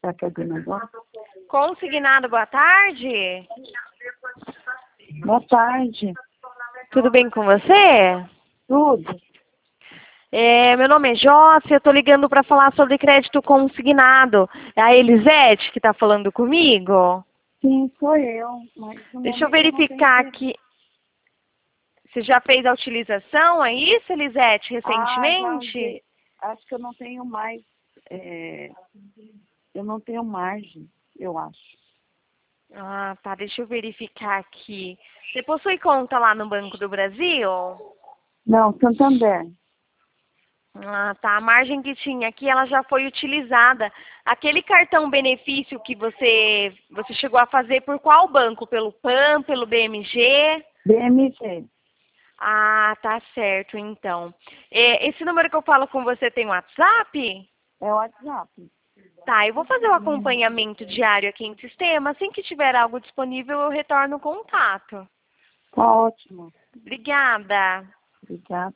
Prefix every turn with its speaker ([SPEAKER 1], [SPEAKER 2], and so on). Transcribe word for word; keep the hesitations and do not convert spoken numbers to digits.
[SPEAKER 1] está pegando agora.
[SPEAKER 2] Consignado, boa tarde.
[SPEAKER 1] Boa tarde.
[SPEAKER 2] Tudo bem com você?
[SPEAKER 1] Tudo?
[SPEAKER 2] É, meu nome é Jócia, eu tô ligando para falar sobre crédito consignado. É a Elisete que está falando comigo?
[SPEAKER 1] Sim, sou eu. Mas no
[SPEAKER 2] Deixa eu
[SPEAKER 1] momento não
[SPEAKER 2] verificar
[SPEAKER 1] tenho...
[SPEAKER 2] aqui. Você já fez a utilização, é isso, Elisete,
[SPEAKER 1] Ah, já
[SPEAKER 2] recentemente?
[SPEAKER 1] usei. Acho que eu não tenho mais... é, Eu não tenho margem, eu acho.
[SPEAKER 2] Ah, tá, deixa eu verificar aqui. Você possui conta lá no Banco do Brasil?
[SPEAKER 1] Não, Santander.
[SPEAKER 2] Ah, tá. A margem que tinha aqui, ela já foi utilizada. Aquele cartão benefício que você, você chegou a fazer por qual banco? Pelo P A M, pelo B M G?
[SPEAKER 1] B M G.
[SPEAKER 2] Ah, tá certo, então. É, esse número que eu falo com você tem WhatsApp?
[SPEAKER 1] É o WhatsApp.
[SPEAKER 2] Tá, eu vou fazer o acompanhamento diário aqui em sistema. Assim que tiver algo disponível, eu retorno o contato.
[SPEAKER 1] Tá ótimo.
[SPEAKER 2] Obrigada.
[SPEAKER 1] Obrigada.